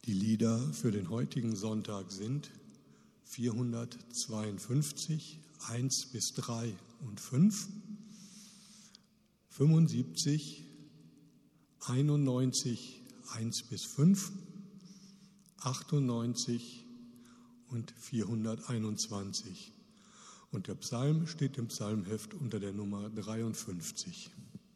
Die Lieder für den heutigen Sonntag sind 452, 1 bis 3 und 5, 75, 91, 1 bis 5, 98 und 421. Und der Psalm steht im Psalmheft unter der Nummer 53.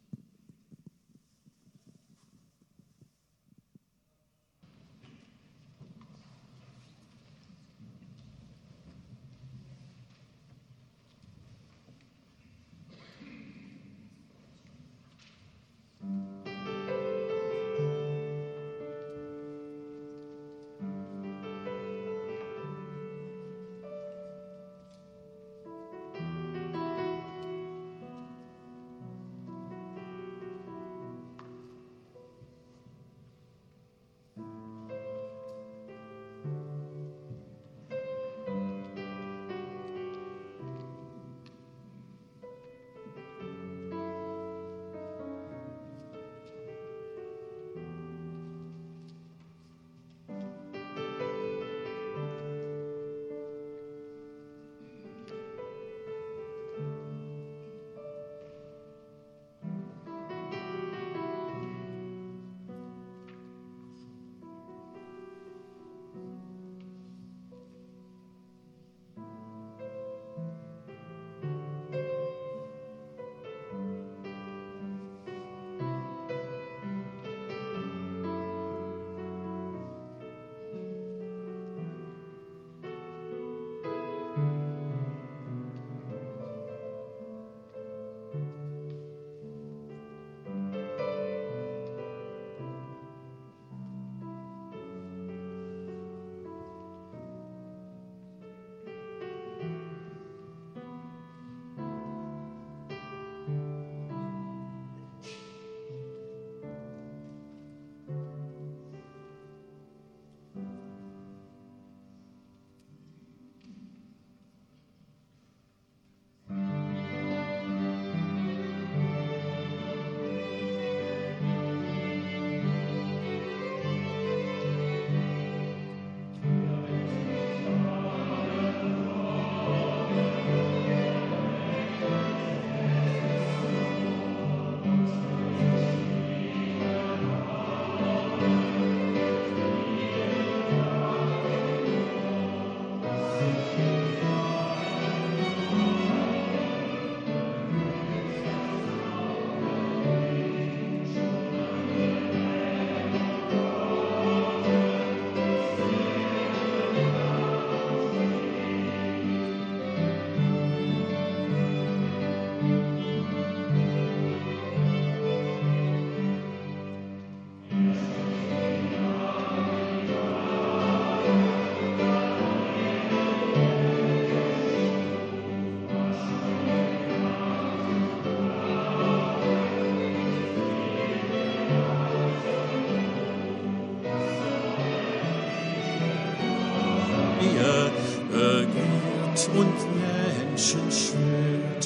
Und Menschen schwört.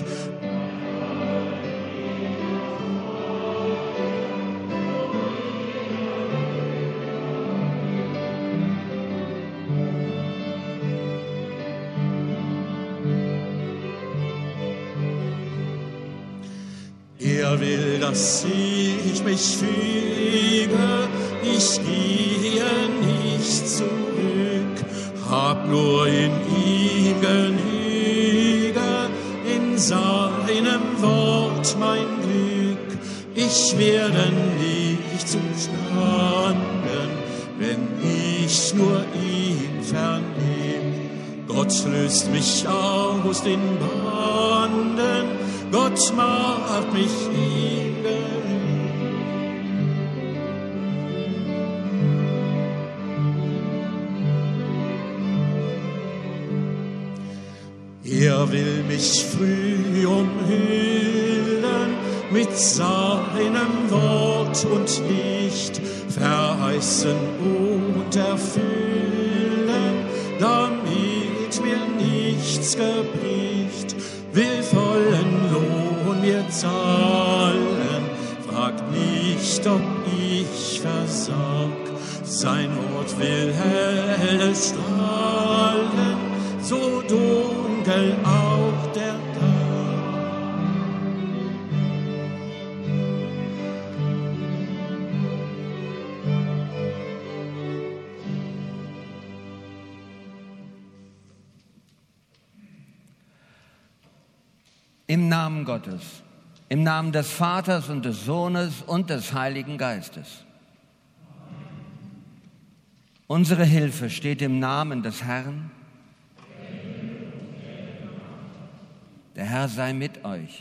Er will, dass ich mich füge, ich gehe nicht zurück, hab nur in ihm Genüge, in seinem Wort mein Glück. Ich werde nicht zustanden, wenn ich nur ihn vernehm. Gott löst mich aus den Banden, Gott macht mich ihm genug. Er will mich früh umhüllen mit seinem Wort und Licht, verheißen und erfüllen, damit mir nichts gebricht. Will vollen Lohn mir zahlen, fragt nicht, ob ich versag. sein Wort will hell strahlen, so dunkel auch der Tag. Im Namen Gottes, im Namen des Vaters und des Sohnes und des Heiligen Geistes. Unsere Hilfe steht im Namen des Herrn. Der Herr sei mit euch.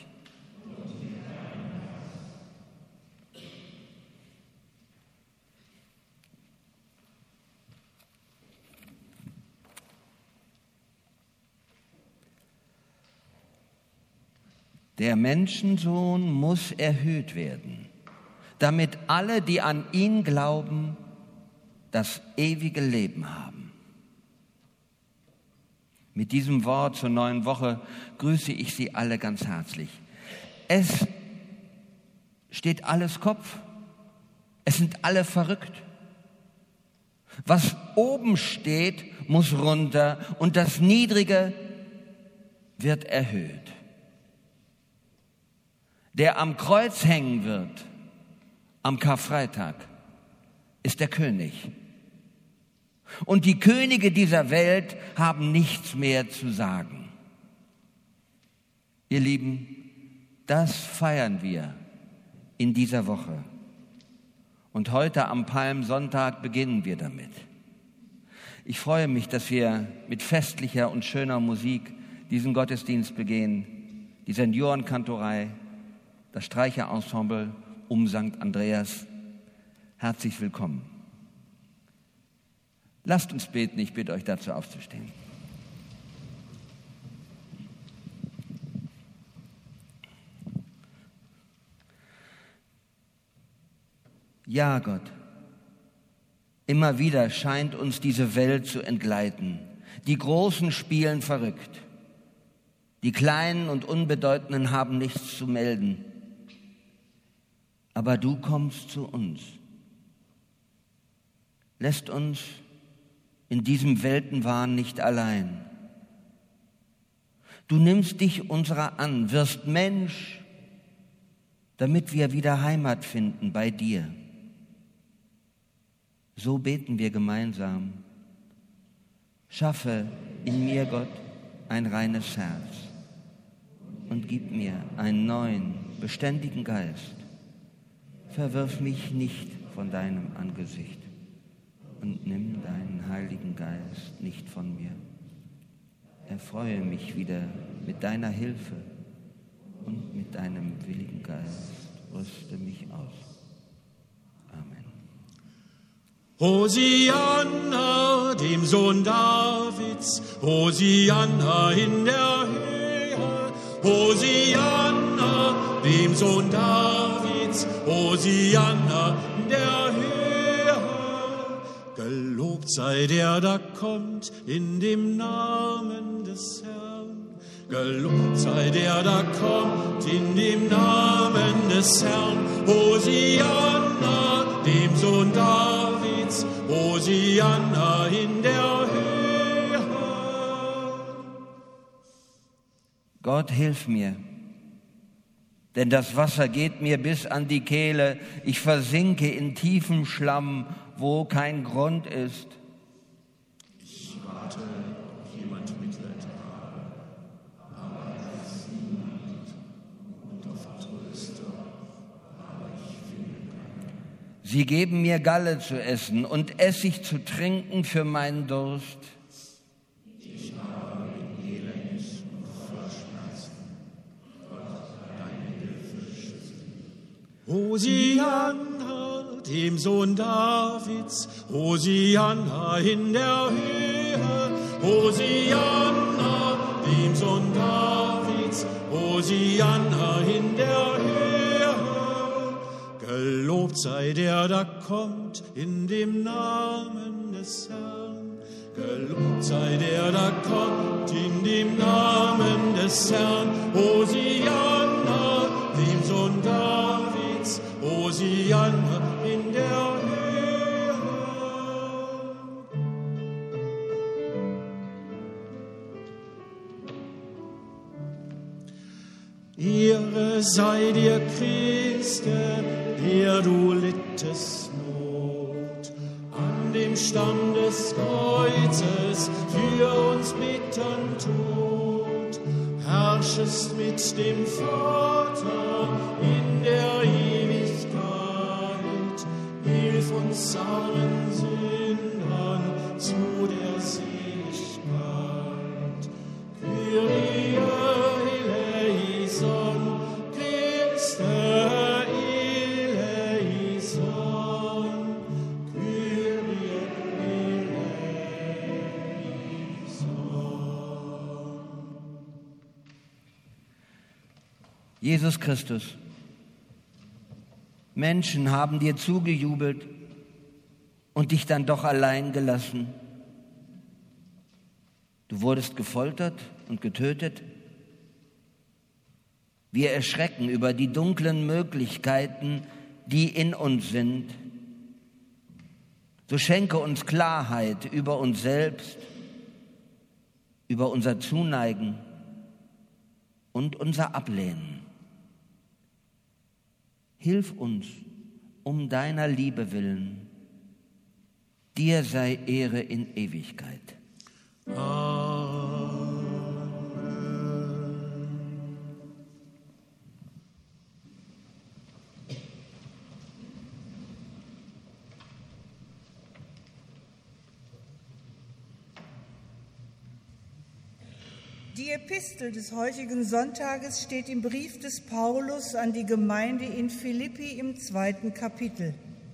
Der Menschensohn muss erhöht werden, damit alle, die an ihn glauben, das ewige Leben haben. Mit diesem Wort zur neuen Woche grüße ich Sie alle ganz herzlich. Es steht alles Kopf. Es sind alle verrückt. Was oben steht, muss runter und das Niedrige wird erhöht. Der am Kreuz hängen wird, am Karfreitag, ist der König. Und die Könige dieser Welt haben nichts mehr zu sagen. Ihr Lieben, das feiern wir in dieser Woche. Und heute am Palmsonntag beginnen wir damit. Ich freue mich, dass wir mit festlicher und schöner Musik diesen Gottesdienst begehen, die Seniorenkantorei, das Streicherensemble um St. Andreas. Herzlich willkommen. Lasst uns beten, ich bitte euch dazu aufzustehen. Ja, Gott, immer wieder scheint uns diese Welt zu entgleiten. Die Großen spielen verrückt. Die Kleinen und Unbedeutenden haben nichts zu melden. Aber du kommst zu uns, lässt uns in diesem Weltenwahn nicht allein. Du nimmst dich unserer an, wirst Mensch, damit wir wieder Heimat finden bei dir. So beten wir gemeinsam. Schaffe in mir, Gott, ein reines Herz und gib mir einen neuen, beständigen Geist. Verwirf mich nicht von deinem Angesicht und nimm deinen Heiligen Geist nicht von mir. Erfreue mich wieder mit deiner Hilfe und mit deinem willigen Geist. Rüste mich aus. Amen. Hosianna, dem Sohn Davids, Hosianna in der Höhe, Hosianna, dem Sohn Davids, Hosianna in der Höhe. Gelobt sei der, da kommt in dem Namen des Herrn. Gelobt sei der, da kommt in dem Namen des Herrn. Hosianna, dem Sohn Davids, Hosianna in der Höhe. Gott, hilf mir, denn das Wasser geht mir bis an die Kehle. Ich versinke in tiefem Schlamm, wo kein Grund ist. Ich warte, ob jemand Mitleid habe, aber es ist niemand, und auf Tröster, aber ich finde keinen. Sie geben mir Galle zu essen und Essig zu trinken für meinen Durst. Ich habe in Elend und Verschmerzen, Gott, deine Hilfe schützen. Hosianna, dem Sohn Davids, Hosianna in der Höhe, Hosianna, dem Sohn Davids, Hosianna in der Höhe. Gelobt sei der, da kommt in dem Namen des Herrn. Gelobt sei der, da kommt in dem Namen des Herrn. Hosianna, dem Sohn Davids, Hosianna in der Höhe. sei dir, Christe, der du littest Not. An dem Stamm des Kreuzes für uns bitternd tot, herrschest mit dem Vater in der Ewigkeit. Hilf uns armen Sündern zu der Seligkeit. Kyrie eleison, Christe eleison, Kyrie eleison. Jesus Christus, Menschen haben dir zugejubelt und dich dann doch allein gelassen. Du wurdest gefoltert und getötet. Wir erschrecken über die dunklen Möglichkeiten, die in uns sind. So schenke uns Klarheit über uns selbst, über unser Zuneigen und unser Ablehnen. Hilf uns um deiner Liebe willen. Dir sei Ehre in Ewigkeit. Die Epistel des heutigen Sonntages steht im Brief des Paulus an die Gemeinde in Philippi im 2. Kapitel.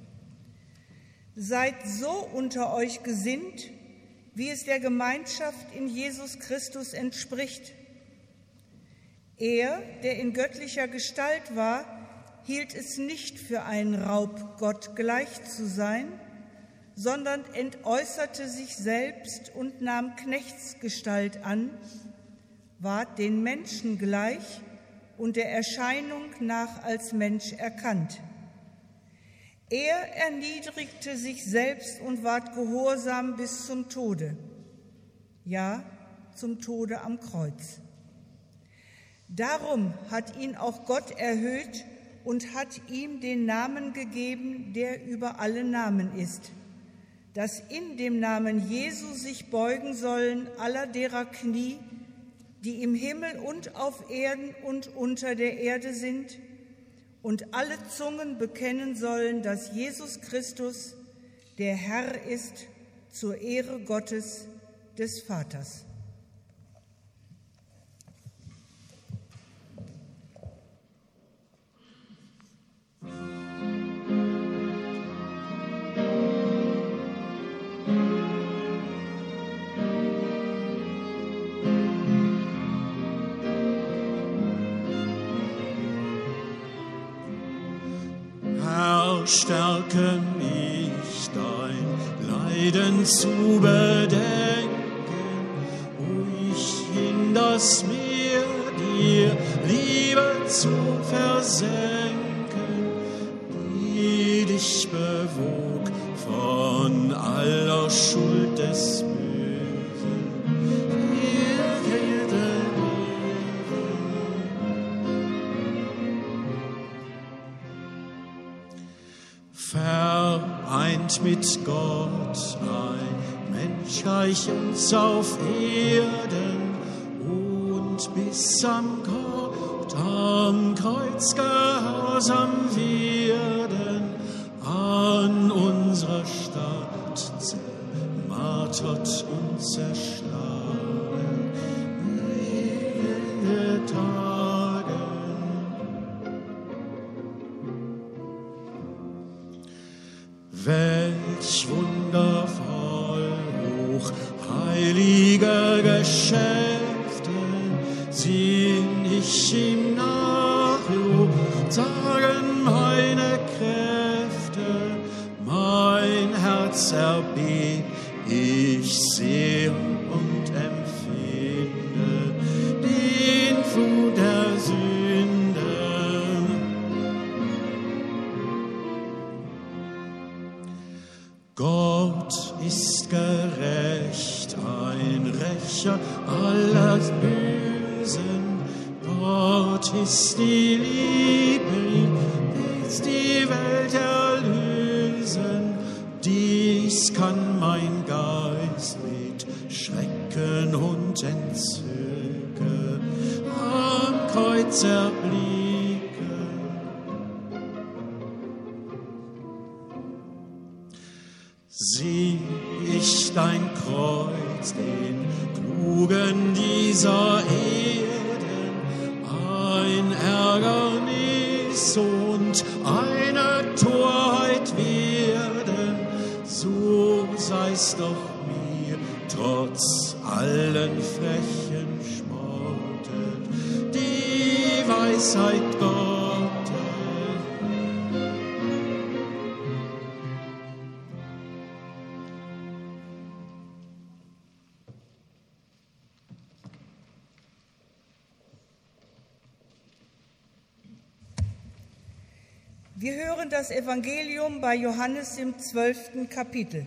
Seid so unter euch gesinnt, wie es der Gemeinschaft in Jesus Christus entspricht. Er, der in göttlicher Gestalt war, hielt es nicht für einen Raub, Gott gleich zu sein, sondern entäußerte sich selbst und nahm Knechtsgestalt an, ward den Menschen gleich und der Erscheinung nach als Mensch erkannt. Er erniedrigte sich selbst und ward gehorsam bis zum Tode, ja, zum Tode am Kreuz. Darum hat ihn auch Gott erhöht und hat ihm den Namen gegeben, der über alle Namen ist, dass in dem Namen Jesu sich beugen sollen aller derer Knie, die im Himmel und auf Erden und unter der Erde sind, und alle Zungen bekennen sollen, dass Jesus Christus der Herr ist, zur Ehre Gottes, des Vaters. Stärke mich, dein Leiden zu bedenken, ruhig in das Meer dir Liebe zu versenken, die dich bewog von aller Schuld des Bösen. Vereint mit Gott ein Menschreich uns auf Erden und bis am Kreuz gehorsam werden, an unserer Stadt zermartert und zerschlagen, jene Tage. Welch wundervoll hoch heilige Geschäfte sehn ich im Nachlob, sagen meine Kräfte, mein Herz erbebt, ich sehe und empfinde den Flut der Sünde. Gott ist gerecht, ein Rächer aller Bösen. Gott Gott ist die Liebe, ist die Welt erlösen. Dies kann mein Geist mit Schrecken und Entzücken am Kreuz erblicken. Sieh ich dein Kreuz, den Klugen dieser Erden, ein Ärgernis und eine Torheit werden, so sei's doch mir trotz allen frechen Sporten die Weisheit Gottes. Wir hören das Evangelium bei Johannes im 12. Kapitel.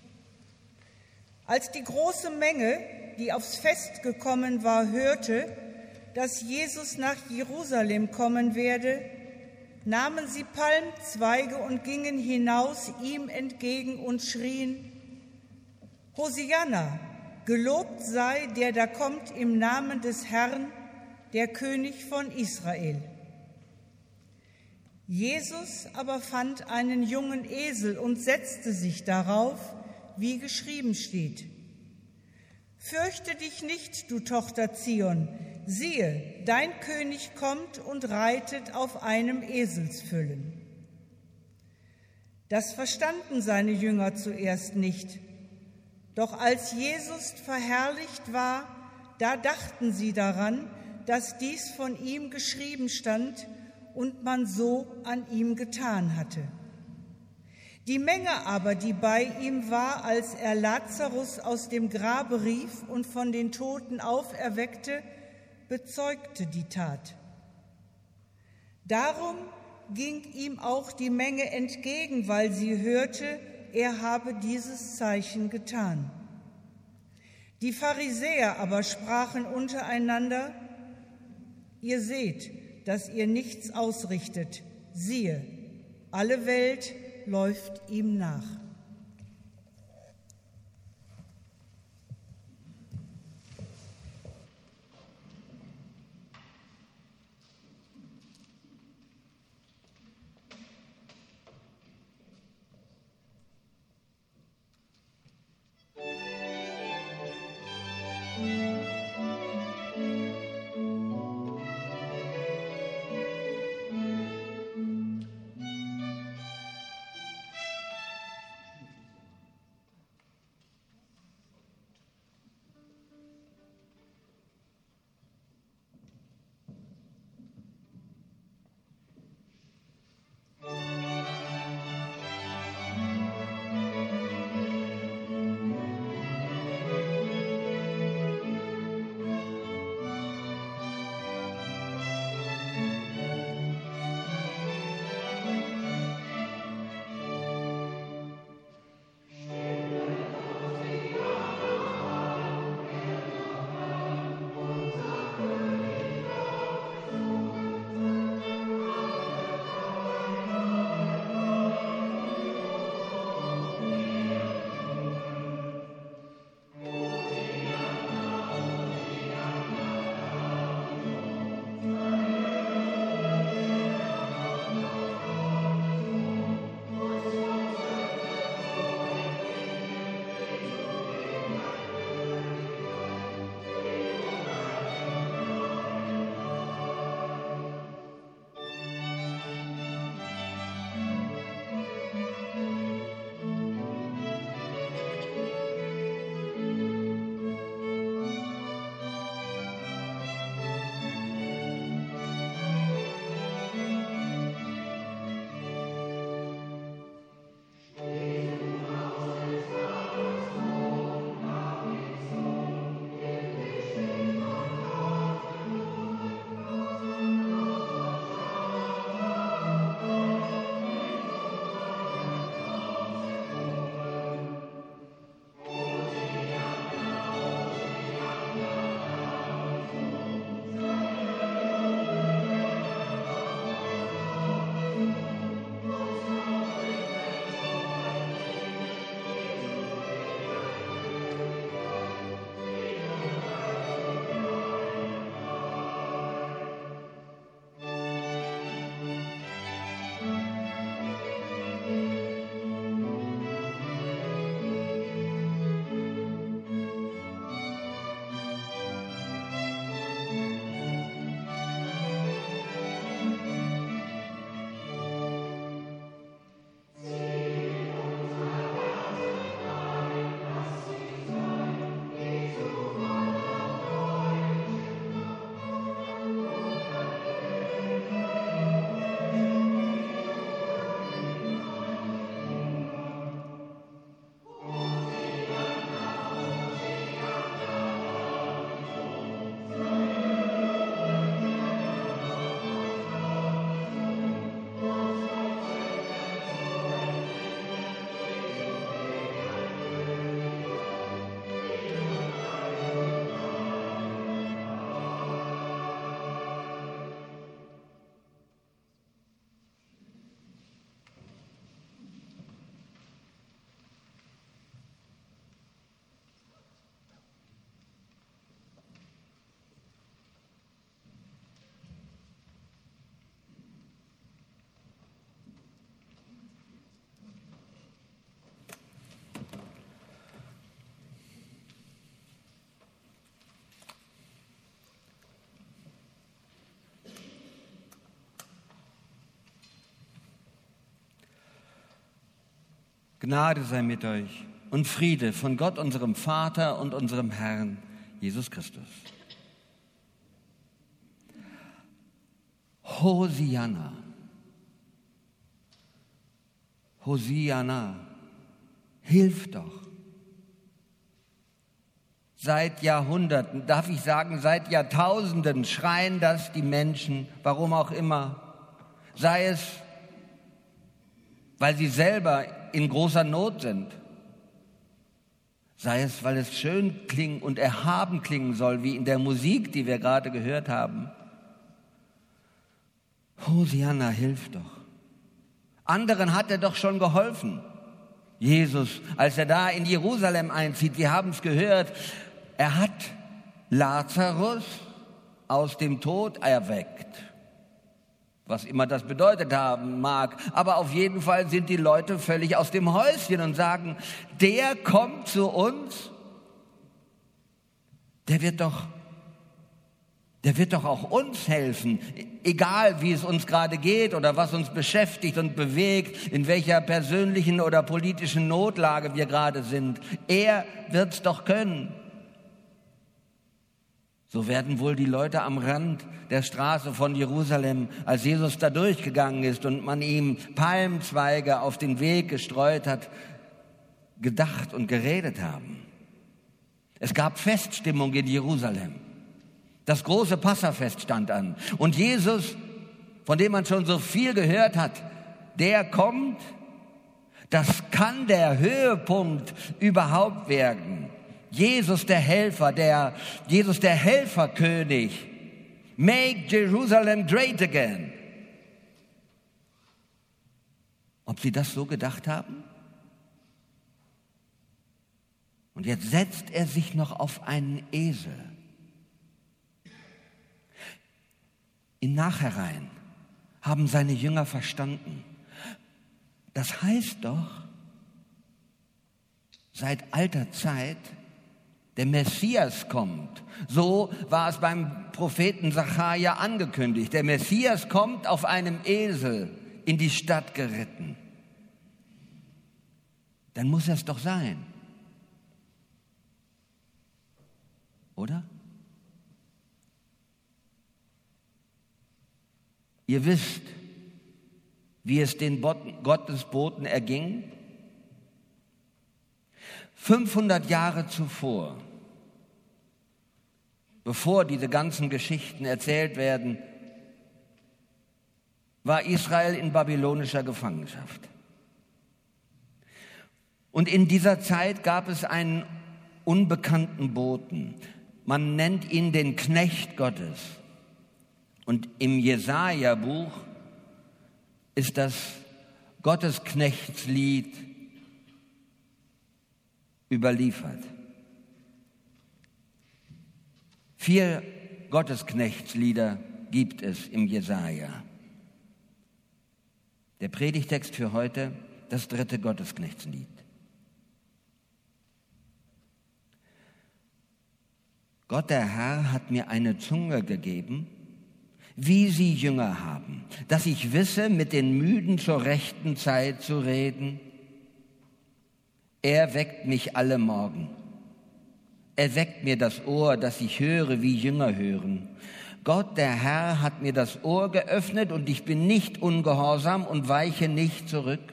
Als die große Menge, die aufs Fest gekommen war, hörte, dass Jesus nach Jerusalem kommen werde, nahmen sie Palmzweige und gingen hinaus ihm entgegen und schrien: Hosianna, gelobt sei, der da kommt im Namen des Herrn, der König von Israel. Jesus aber fand einen jungen Esel und setzte sich darauf, wie geschrieben steht: Fürchte dich nicht, du Tochter Zion, siehe, dein König kommt und reitet auf einem Eselsfüllen. Das verstanden seine Jünger zuerst nicht. Doch als Jesus verherrlicht war, da dachten sie daran, dass dies von ihm geschrieben stand und man so an ihm getan hatte. Die Menge aber, die bei ihm war, als er Lazarus aus dem Grabe rief und von den Toten auferweckte, bezeugte die Tat. Darum ging ihm auch die Menge entgegen, weil sie hörte, er habe dieses Zeichen getan. Die Pharisäer aber sprachen untereinander: Ihr seht, dass ihr nichts ausrichtet. Siehe, alle Welt läuft ihm nach. Gnade sei mit euch und Friede von Gott, unserem Vater und unserem Herrn Jesus Christus. Hosianna. Hosianna, hilf doch. Seit Jahrhunderten, darf ich sagen, seit Jahrtausenden schreien das die Menschen, warum auch immer. Sei es, weil sie selber in großer Not sind. Sei es, weil es schön klingen und erhaben klingen soll, wie in der Musik, die wir gerade gehört haben. Hosianna, hilf doch. Anderen hat er doch schon geholfen. Jesus, als er da in Jerusalem einzieht, wir haben es gehört, er hat Lazarus aus dem Tod erweckt. Was immer das bedeutet haben mag. Aber auf jeden Fall sind die Leute völlig aus dem Häuschen und sagen, der kommt zu uns, der wird doch auch uns helfen, egal wie es uns gerade geht oder was uns beschäftigt und bewegt, in welcher persönlichen oder politischen Notlage wir gerade sind. Er wird's doch können. So werden wohl die Leute am Rand der Straße von Jerusalem, als Jesus da durchgegangen ist und man ihm Palmzweige auf den Weg gestreut hat, gedacht und geredet haben. Es gab Feststimmung in Jerusalem. Das große Passafest stand an. Und Jesus, von dem man schon so viel gehört hat, der kommt. Das kann der Höhepunkt überhaupt werden. Jesus der Helfer, Jesus der Helferkönig. Make Jerusalem great again. Ob sie das so gedacht haben? Und jetzt setzt er sich noch auf einen Esel. Im Nachhinein haben seine Jünger verstanden. Das heißt doch, seit alter Zeit der Messias kommt. So war es beim Propheten Sacharja angekündigt. Der Messias kommt auf einem Esel in die Stadt geritten. Dann muss es doch sein. Oder? Ihr wisst, wie es den Gottesboten erging. 500 Jahre zuvor, bevor diese ganzen Geschichten erzählt werden, war Israel in babylonischer Gefangenschaft. Und in dieser Zeit gab es einen unbekannten Boten. Man nennt ihn den Knecht Gottes. Und im Jesaja-Buch ist das Gottesknechtslied überliefert. 4 Gottesknechtslieder gibt es im Jesaja. Der Predigtext für heute, das 3. Gottesknechtslied. Gott der Herr hat mir eine Zunge gegeben, wie sie Jünger haben, dass ich wisse, mit den Müden zur rechten Zeit zu reden. Er weckt mich alle Morgen. Er weckt mir das Ohr, dass ich höre, wie Jünger hören. Gott, der Herr, hat mir das Ohr geöffnet und ich bin nicht ungehorsam und weiche nicht zurück.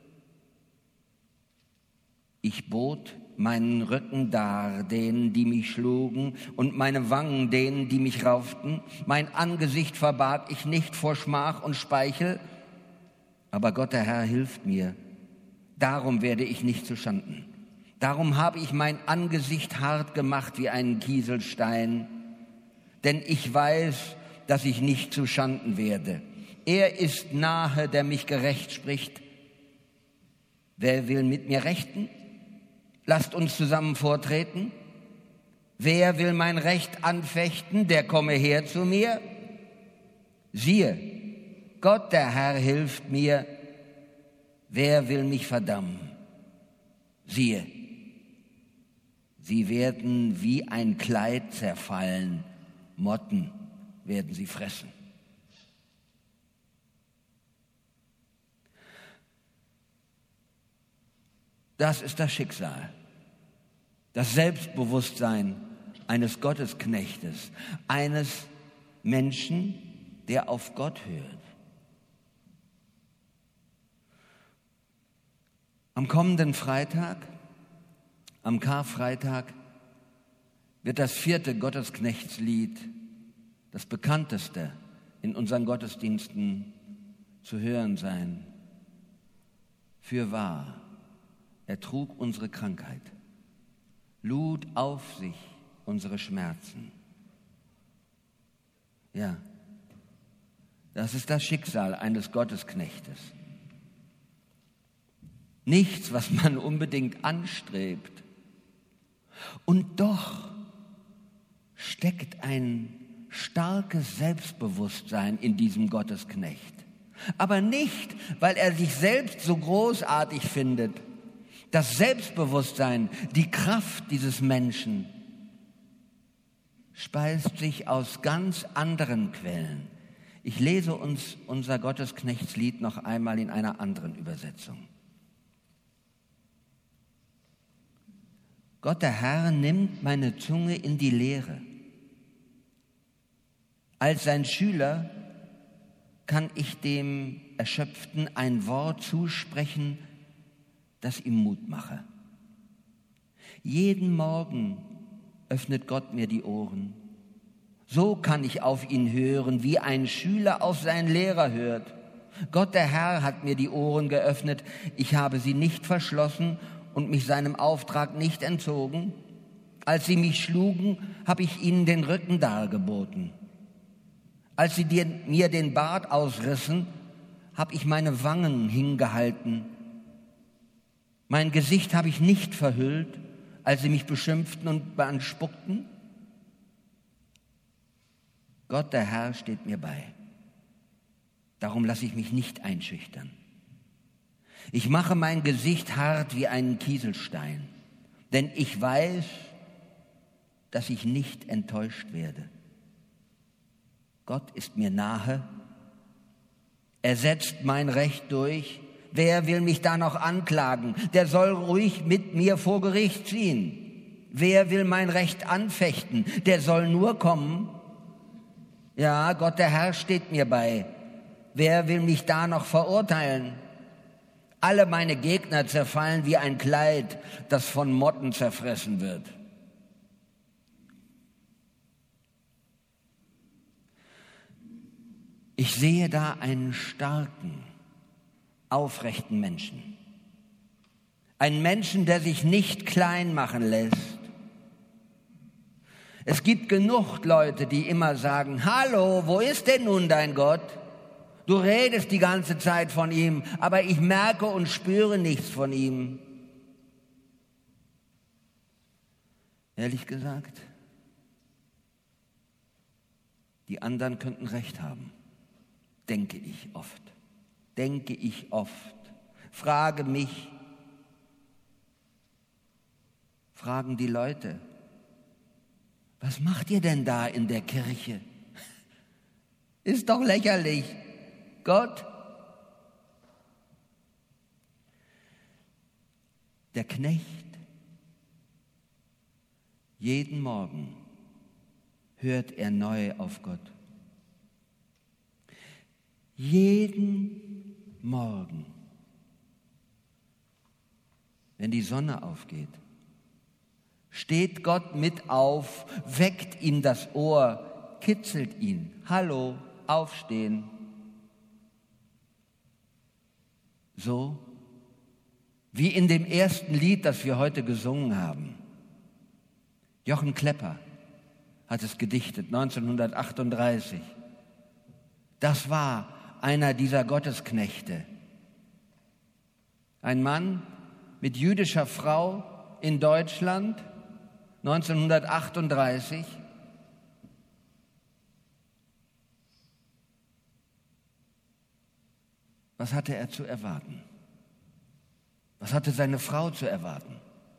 Ich bot meinen Rücken dar, denen, die mich schlugen, und meine Wangen, denen, die mich rauften. Mein Angesicht verbarg ich nicht vor Schmach und Speichel, aber Gott, der Herr, hilft mir. Darum werde ich nicht zuschanden. Darum habe ich mein Angesicht hart gemacht wie einen Kieselstein, denn ich weiß, dass ich nicht zuschanden werde. Er ist nahe, der mich gerecht spricht. Wer will mit mir rechten? Lasst uns zusammen vortreten. Wer will mein Recht anfechten, der komme her zu mir. Siehe, Gott, der Herr, hilft mir. Wer will mich verdammen? Siehe, sie werden wie ein Kleid zerfallen, Motten werden sie fressen. Das ist das Schicksal, das Selbstbewusstsein eines Gottesknechtes, eines Menschen, der auf Gott hört. Am kommenden Freitag, am Karfreitag, wird das 4. Gottesknechtslied, das bekannteste in unseren Gottesdiensten, zu hören sein. Fürwahr, er trug unsere Krankheit, lud auf sich unsere Schmerzen. Ja, das ist das Schicksal eines Gottesknechtes. Nichts, was man unbedingt anstrebt. Und doch steckt ein starkes Selbstbewusstsein in diesem Gottesknecht. Aber nicht, weil er sich selbst so großartig findet. Das Selbstbewusstsein, die Kraft dieses Menschen speist sich aus ganz anderen Quellen. Ich lese uns unser Gottesknechtslied noch einmal in einer anderen Übersetzung. Gott, der Herr, nimmt meine Zunge in die Lehre. Als sein Schüler kann ich dem Erschöpften ein Wort zusprechen, das ihm Mut mache. Jeden Morgen öffnet Gott mir die Ohren. So kann ich auf ihn hören, wie ein Schüler auf seinen Lehrer hört. Gott, der Herr, hat mir die Ohren geöffnet. Ich habe sie nicht verschlossen und mich seinem Auftrag nicht entzogen. Als sie mich schlugen, habe ich ihnen den Rücken dargeboten. Als sie mir den Bart ausrissen, habe ich meine Wangen hingehalten. Mein Gesicht habe ich nicht verhüllt, als sie mich beschimpften und beanspuckten. Gott, der Herr, steht mir bei. Darum lasse ich mich nicht einschüchtern. Ich mache mein Gesicht hart wie einen Kieselstein, denn ich weiß, dass ich nicht enttäuscht werde. Gott ist mir nahe. Er setzt mein Recht durch. Wer will mich da noch anklagen? Der soll ruhig mit mir vor Gericht ziehen. Wer will mein Recht anfechten? Der soll nur kommen. Ja, Gott, der Herr, steht mir bei. Wer will mich da noch verurteilen? Alle meine Gegner zerfallen wie ein Kleid, das von Motten zerfressen wird. Ich sehe da einen starken, aufrechten Menschen. Einen Menschen, der sich nicht klein machen lässt. Es gibt genug Leute, die immer sagen, hallo, wo ist denn nun dein Gott? Du redest die ganze Zeit von ihm, aber ich merke und spüre nichts von ihm. Ehrlich gesagt, die anderen könnten recht haben, denke ich oft. Frage mich, fragen die Leute, was macht ihr denn da in der Kirche? Ist doch lächerlich. Gott, der Knecht, jeden Morgen hört er neu auf Gott. Jeden Morgen, wenn die Sonne aufgeht, steht Gott mit auf, weckt ihm das Ohr, kitzelt ihn. Hallo, aufstehen. So wie in dem ersten Lied, das wir heute gesungen haben. Jochen Klepper hat es gedichtet, 1938. Das war einer dieser Gottesknechte. Ein Mann mit jüdischer Frau in Deutschland, 1938. Was hatte er zu erwarten? Was hatte seine Frau zu erwarten?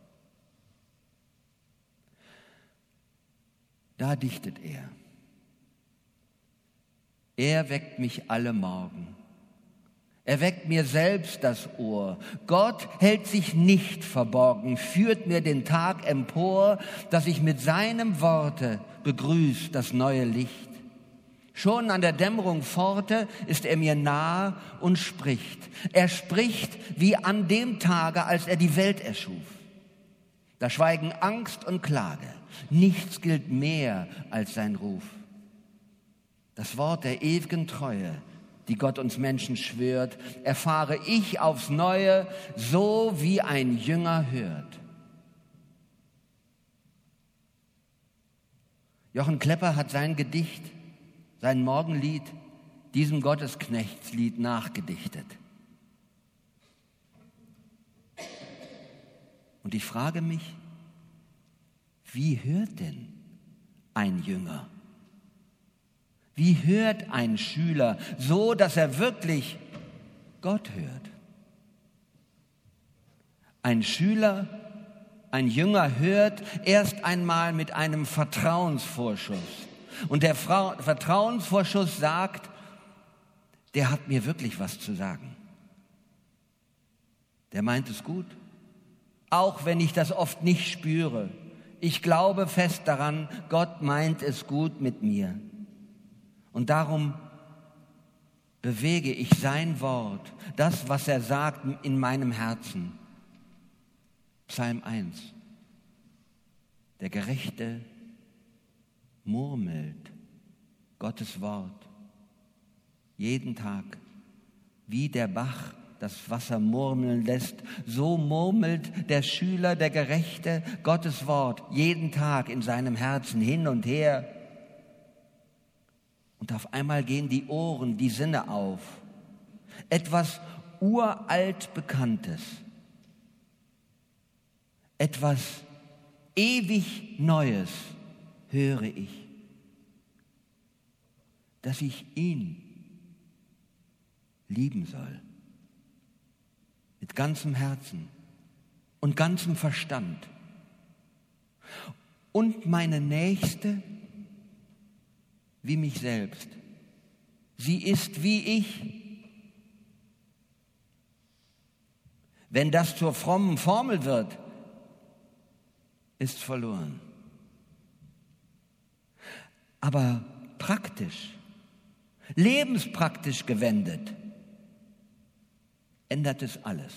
Da dichtet er. Er weckt mich alle Morgen. Er weckt mir selbst das Ohr. Gott hält sich nicht verborgen, führt mir den Tag empor, dass ich mit seinem Worte begrüß das neue Licht. Schon an der Dämmerung Pforte ist er mir nahe und spricht. Er spricht wie an dem Tage, als er die Welt erschuf. Da schweigen Angst und Klage. Nichts gilt mehr als sein Ruf. Das Wort der ewigen Treue, die Gott uns Menschen schwört, erfahre ich aufs Neue, so wie ein Jünger hört. Jochen Klepper hat sein Gedicht, sein Morgenlied, diesem Gottesknechtslied nachgedichtet. Und ich frage mich, wie hört denn ein Jünger? Wie hört ein Schüler so, dass er wirklich Gott hört? Ein Schüler, ein Jünger hört erst einmal mit einem Vertrauensvorschuss. Und der Vertrauensvorschuss sagt, der hat mir wirklich was zu sagen. Der meint es gut, auch wenn ich das oft nicht spüre. Ich glaube fest daran, Gott meint es gut mit mir. Und darum bewege ich sein Wort, das, was er sagt, in meinem Herzen. Psalm 1. Der Gerechte murmelt Gottes Wort jeden Tag, wie der Bach das Wasser murmeln lässt, so murmelt der Schüler, der Gerechte, Gottes Wort jeden Tag in seinem Herzen hin und her. Und auf einmal gehen die Ohren, die Sinne auf. Etwas uralt Bekanntes, etwas ewig Neues höre ich, dass ich ihn lieben soll. Mit ganzem Herzen und ganzem Verstand. Und meine Nächste wie mich selbst. Sie ist wie ich. Wenn das zur frommen Formel wird, ist verloren. Aber praktisch, lebenspraktisch gewendet, ändert es alles.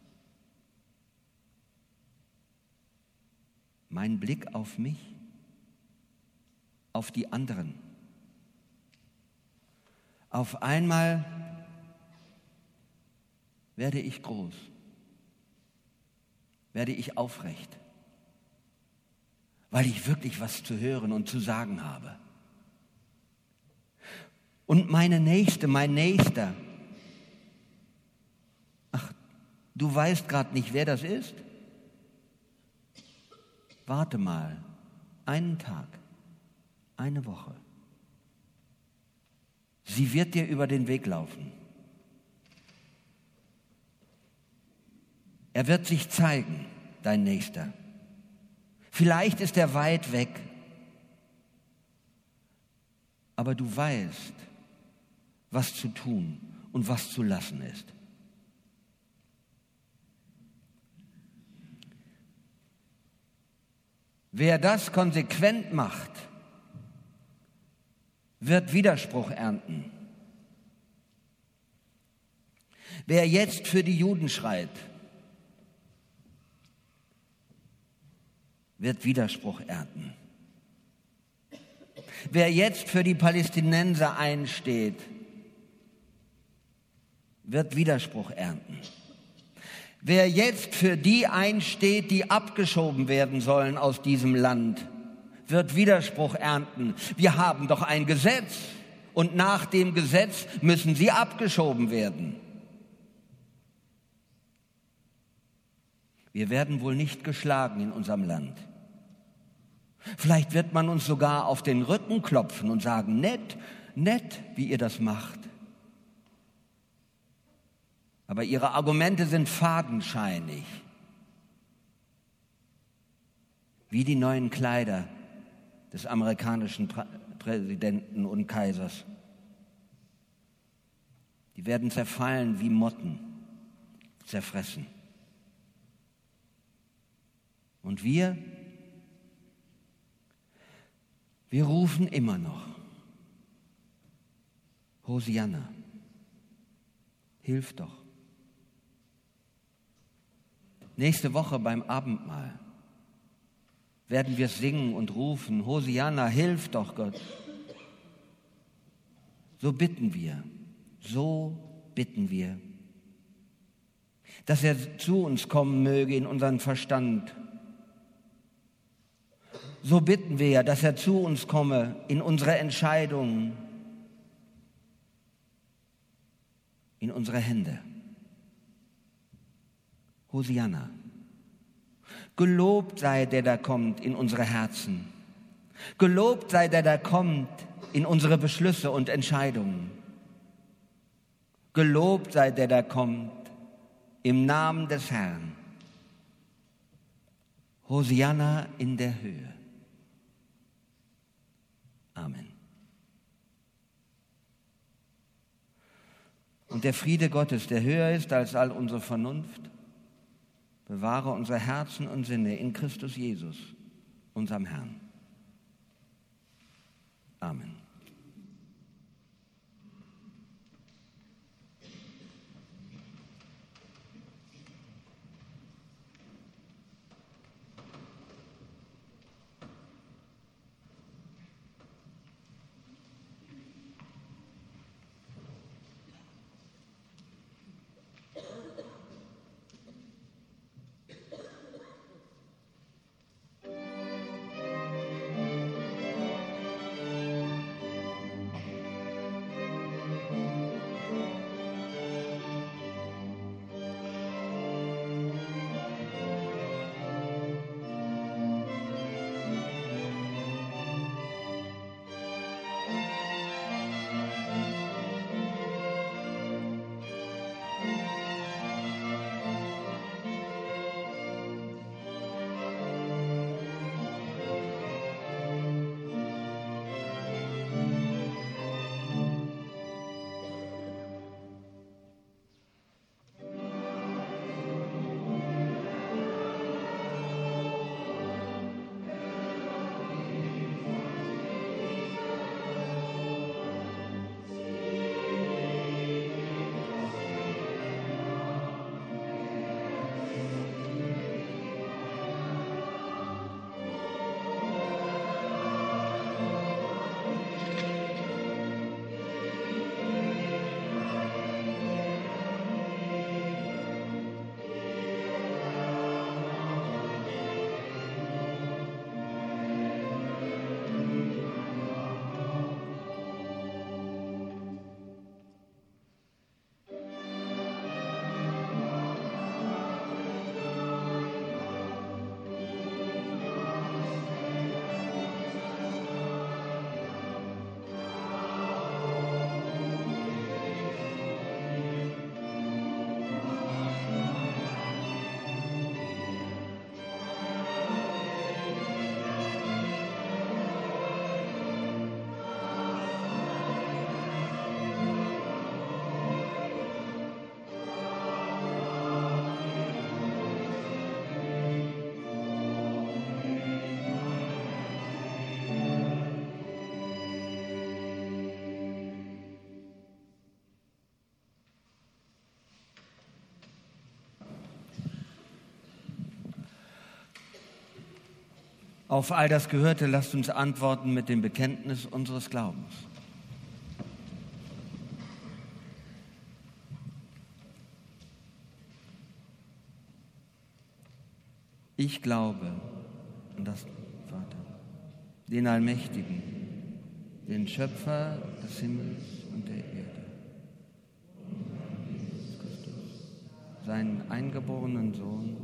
Mein Blick auf mich, auf die anderen. Auf einmal werde ich groß, werde ich aufrecht, weil ich wirklich was zu hören und zu sagen habe. Und meine Nächste, mein Nächster, ach, du weißt gerade nicht, wer das ist? Warte mal, einen Tag, eine Woche. Sie wird dir über den Weg laufen. Er wird sich zeigen, dein Nächster. Vielleicht ist er weit weg, aber du weißt, was zu tun und was zu lassen ist. Wer das konsequent macht, wird Widerspruch ernten. Wer jetzt für die Juden schreit, wird Widerspruch ernten. Wer jetzt für die Palästinenser einsteht, wird Widerspruch ernten. Wer jetzt für die einsteht, die abgeschoben werden sollen aus diesem Land, wird Widerspruch ernten. Wir haben doch ein Gesetz und nach dem Gesetz müssen sie abgeschoben werden. Wir werden wohl nicht geschlagen in unserem Land. Vielleicht wird man uns sogar auf den Rücken klopfen und sagen, nett, wie ihr das macht. Aber ihre Argumente sind fadenscheinig. Wie die neuen Kleider des amerikanischen Präsidenten und Kaisers. Die werden zerfallen wie Motten, zerfressen. Und wir rufen immer noch: Hosianna, hilf doch. Nächste Woche beim Abendmahl werden wir singen und rufen: Hosianna, hilf doch, Gott. So bitten wir, dass er zu uns kommen möge in unseren Verstand. So bitten wir, dass er zu uns komme in unsere Entscheidungen, in unsere Hände. Hosianna, gelobt sei der da kommt in unsere Herzen. Gelobt sei der da kommt in unsere Beschlüsse und Entscheidungen. Gelobt sei der da kommt im Namen des Herrn. Hosianna in der Höhe. Amen. Und der Friede Gottes, der höher ist als all unsere Vernunft, bewahre unsere Herzen und Sinne in Christus Jesus, unserem Herrn. Amen. Auf all das Gehörte lasst uns antworten mit dem Bekenntnis unseres Glaubens. Ich glaube an das Vater, den Allmächtigen, den Schöpfer des Himmels und der Erde, Christus, seinen eingeborenen Sohn,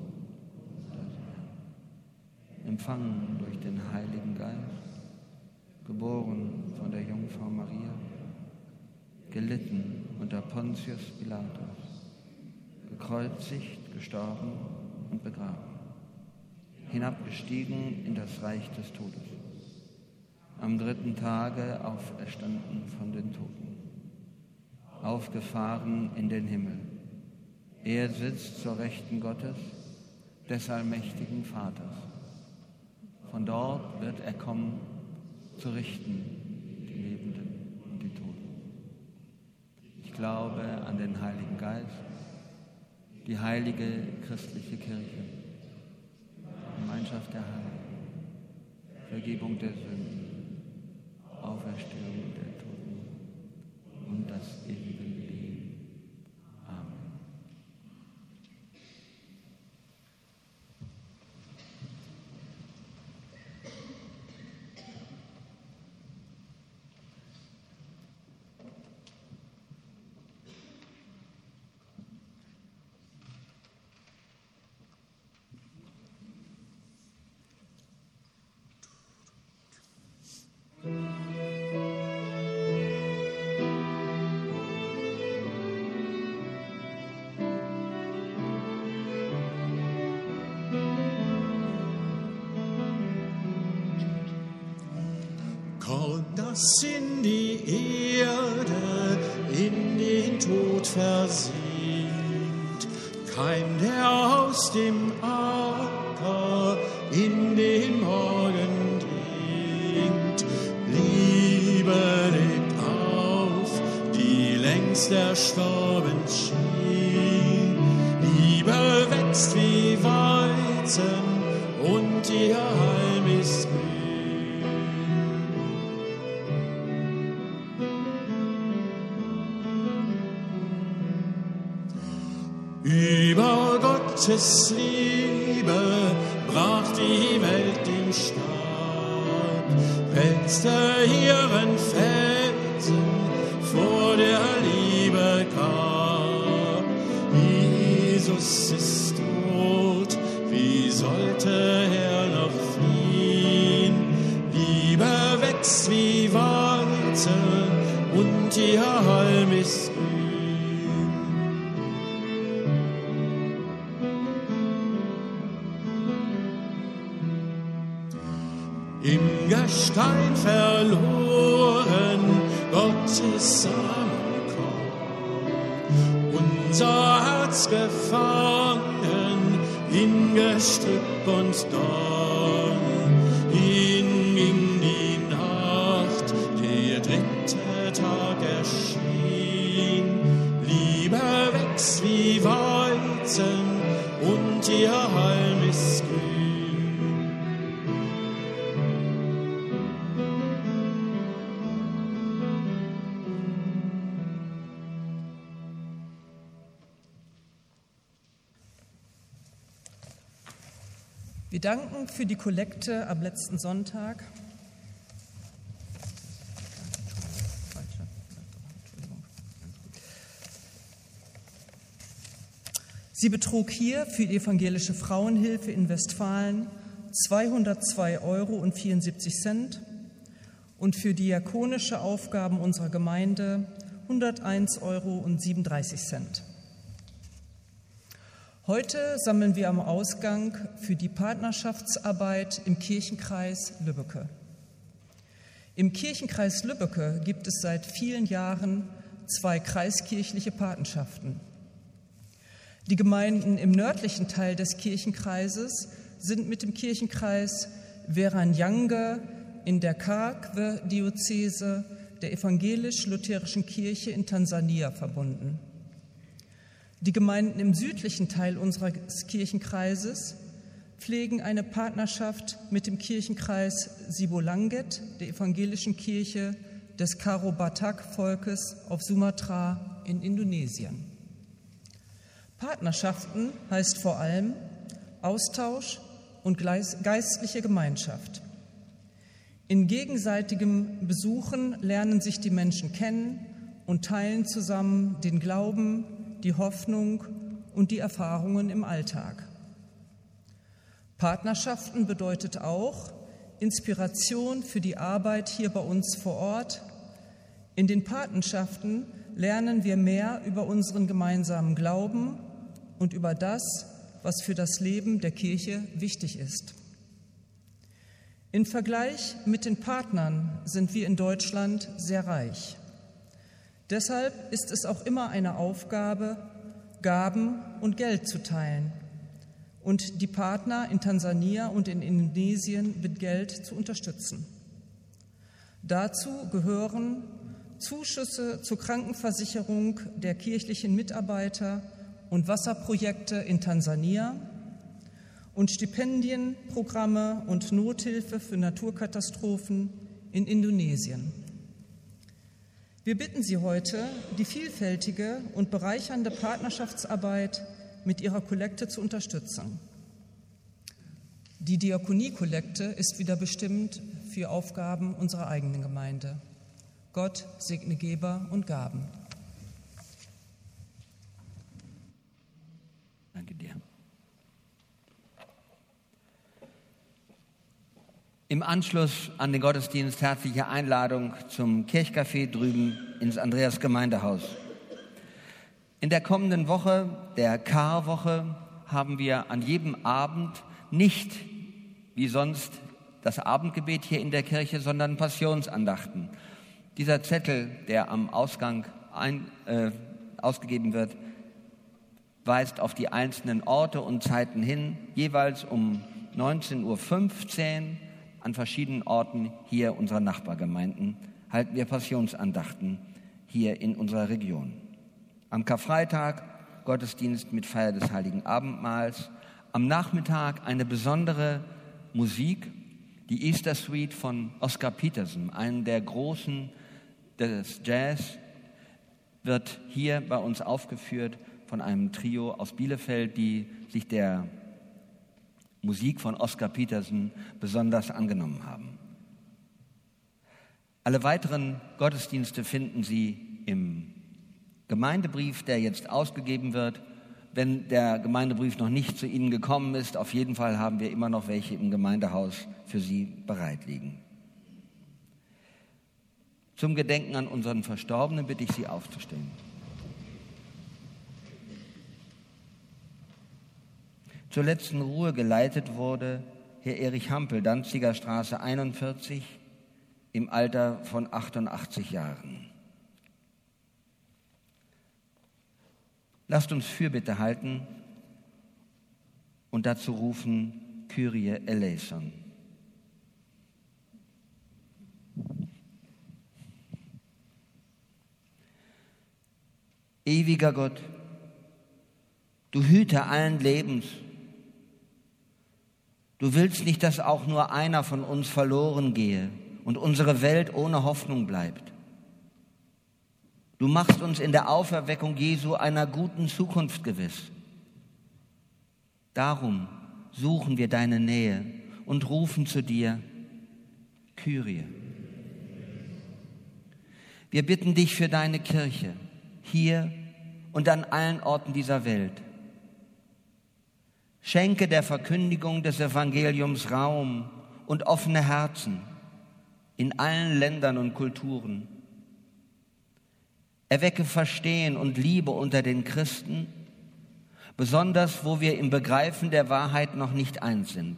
empfangen durch den Heiligen Geist, geboren von der Jungfrau Maria, gelitten unter Pontius Pilatus, gekreuzigt, gestorben und begraben, hinabgestiegen in das Reich des Todes, am 3. Tage auferstanden von den Toten, aufgefahren in den Himmel. Er sitzt zur Rechten Gottes, des allmächtigen Vaters. Von dort wird er kommen, zu richten die Lebenden und die Toten. Ich glaube an den Heiligen Geist, die heilige christliche Kirche, Gemeinschaft der Heiligen, Vergebung der Sünden, Auferstehung der Toten und das ewige Leben. Amen. Das in die Erde, in den Tod versinkt, kein, der aus dem Acker in den Morgen dringt. Liebe legt auf, die längst erstorben schien. Liebe wächst wie Weizen und ihr Heim ist grün. Über Gottes Liebe brach die Welt den Stab, wälzte ihren Felsen vor der Liebe Grab. Jesus ist tot, wie sollte er noch fliehen? Liebe wächst wie Weizen und ihr Halm ist grün. Im Gestein verloren, Gottes Samenkorn, unser Herz gefangen in Gestrüpp und Dorn. Hinging die Nacht, der dritte Tag erschien. Liebe wächst wie Weizen und ihr Halm ist grün. Wir danken für die Kollekte am letzten Sonntag. Sie betrug hier für die evangelische Frauenhilfe in Westfalen 202,74 € und für diakonische Aufgaben unserer Gemeinde 101,37 €. Heute sammeln wir am Ausgang für die Partnerschaftsarbeit im Kirchenkreis Lübbecke. Im Kirchenkreis Lübbecke gibt es seit vielen Jahren 2 kreiskirchliche Patenschaften. Die Gemeinden im nördlichen Teil des Kirchenkreises sind mit dem Kirchenkreis Veranjange in der Karagwe-Diözese der evangelisch-lutherischen Kirche in Tansania verbunden. Die Gemeinden im südlichen Teil unseres Kirchenkreises pflegen eine Partnerschaft mit dem Kirchenkreis Sibolangit der evangelischen Kirche des Karo Batak-Volkes auf Sumatra in Indonesien. Partnerschaften heißt vor allem Austausch und geistliche Gemeinschaft. In gegenseitigem Besuchen lernen sich die Menschen kennen und teilen zusammen den Glauben, die Hoffnung und die Erfahrungen im Alltag. Partnerschaften bedeutet auch Inspiration für die Arbeit hier bei uns vor Ort. In den Patenschaften lernen wir mehr über unseren gemeinsamen Glauben und über das, was für das Leben der Kirche wichtig ist. Im Vergleich mit den Partnern sind wir in Deutschland sehr reich. Deshalb ist es auch immer eine Aufgabe, Gaben und Geld zu teilen und die Partner in Tansania und in Indonesien mit Geld zu unterstützen. Dazu gehören Zuschüsse zur Krankenversicherung der kirchlichen Mitarbeiter und Wasserprojekte in Tansania und Stipendienprogramme und Nothilfe für Naturkatastrophen in Indonesien. Wir bitten Sie heute, die vielfältige und bereichernde Partnerschaftsarbeit mit Ihrer Kollekte zu unterstützen. Die Diakonie-Kollekte ist wieder bestimmt für Aufgaben unserer eigenen Gemeinde. Gott segne Geber und Gaben. Danke dir. Im Anschluss an den Gottesdienst herzliche Einladung zum Kirchcafé drüben ins Andreas Gemeindehaus. In der kommenden Woche, der Karwoche, haben wir an jedem Abend nicht wie sonst das Abendgebet hier in der Kirche, sondern Passionsandachten. Dieser Zettel, der am Ausgang ausgegeben wird, weist auf die einzelnen Orte und Zeiten hin, jeweils um 19:15 Uhr an verschiedenen Orten hier unserer Nachbargemeinden halten wir Passionsandachten hier in unserer Region. Am Karfreitag Gottesdienst mit Feier des Heiligen Abendmahls, am Nachmittag eine besondere Musik, die Easter Suite von Oscar Peterson, einem der Großen des Jazz, wird hier bei uns aufgeführt von einem Trio aus Bielefeld, die sich der Musik von Oscar Peterson besonders angenommen haben. Alle weiteren Gottesdienste finden Sie im Gemeindebrief, der jetzt ausgegeben wird. Wenn der Gemeindebrief noch nicht zu Ihnen gekommen ist, auf jeden Fall haben wir immer noch welche im Gemeindehaus für Sie bereit liegen. Zum Gedenken an unseren Verstorbenen bitte ich Sie aufzustehen. Zur letzten Ruhe geleitet wurde Herr Erich Hampel, Danziger Straße 41, im Alter von 88 Jahren. Lasst uns Fürbitte halten und dazu rufen Kyrie eleison. Ewiger Gott, du Hüter allen Lebens, du willst nicht, dass auch nur einer von uns verloren gehe und unsere Welt ohne Hoffnung bleibt. Du machst uns in der Auferweckung Jesu einer guten Zukunft gewiss. Darum suchen wir deine Nähe und rufen zu dir, Kyrie. Wir bitten dich für deine Kirche, hier und an allen Orten dieser Welt. Schenke der Verkündigung des Evangeliums Raum und offene Herzen in allen Ländern und Kulturen. Erwecke Verstehen und Liebe unter den Christen, besonders wo wir im Begreifen der Wahrheit noch nicht eins sind.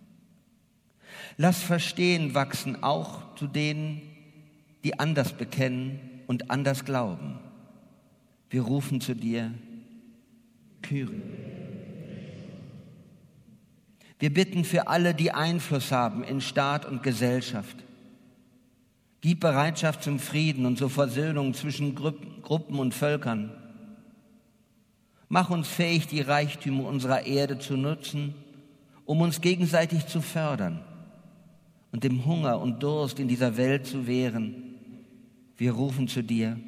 Lass Verstehen wachsen auch zu denen, die anders bekennen und anders glauben. Wir rufen zu dir, Kyrie. Wir bitten für alle, die Einfluss haben in Staat und Gesellschaft. Gib Bereitschaft zum Frieden und zur Versöhnung zwischen Gruppen und Völkern. Mach uns fähig, die Reichtümer unserer Erde zu nutzen, um uns gegenseitig zu fördern und dem Hunger und Durst in dieser Welt zu wehren. Wir rufen zu dir.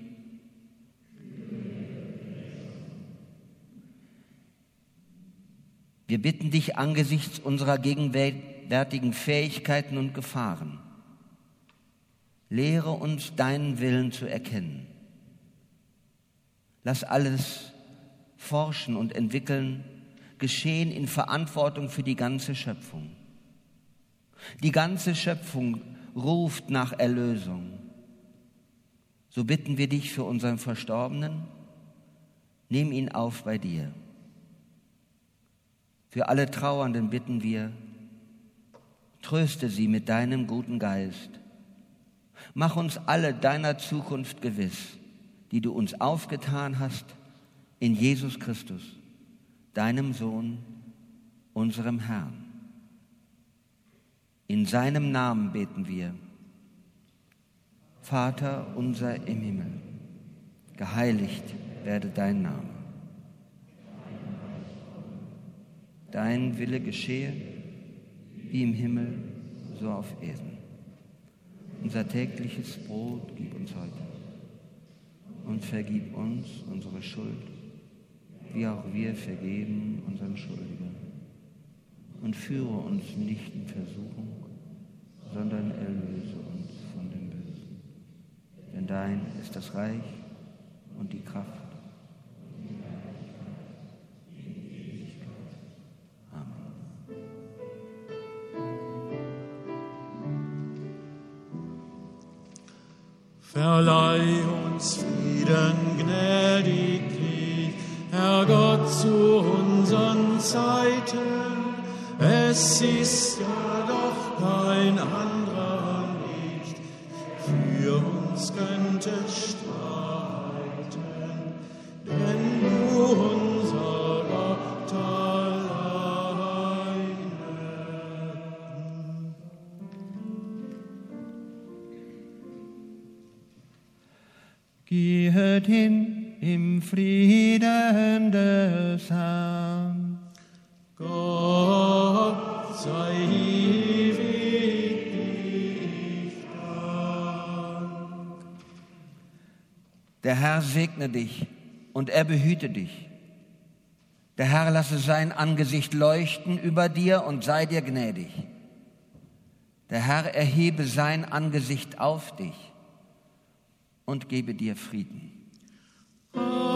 Wir bitten dich angesichts unserer gegenwärtigen Fähigkeiten und Gefahren. Lehre uns, deinen Willen zu erkennen. Lass alles forschen und entwickeln, geschehen in Verantwortung für die ganze Schöpfung. Die ganze Schöpfung ruft nach Erlösung. So bitten wir dich für unseren Verstorbenen, nimm ihn auf bei dir. Für alle Trauernden bitten wir, tröste sie mit deinem guten Geist. Mach uns alle deiner Zukunft gewiss, die du uns aufgetan hast in Jesus Christus, deinem Sohn, unserem Herrn. In seinem Namen beten wir. Vater unser im Himmel, geheiligt werde dein Name. Dein Wille geschehe, wie im Himmel, so auf Erden. Unser tägliches Brot gib uns heute und vergib uns unsere Schuld, wie auch wir vergeben unseren Schuldigern. Und führe uns nicht in Versuchung, sondern erlöse uns von dem Bösen. Denn dein ist das Reich und die Kraft. Verleih uns Frieden gnädiglich, Herr Gott, zu unseren Zeiten. Es ist ja doch kein anderer nicht, für uns könnte streiten, denn du unser Gott alleine. Gehet hin im Frieden des Herrn. Gott sei ewig Dank. Der Herr segne dich und er behüte dich. Der Herr lasse sein Angesicht leuchten über dir und sei dir gnädig. Der Herr erhebe sein Angesicht auf dich und gebe dir Frieden. Amen.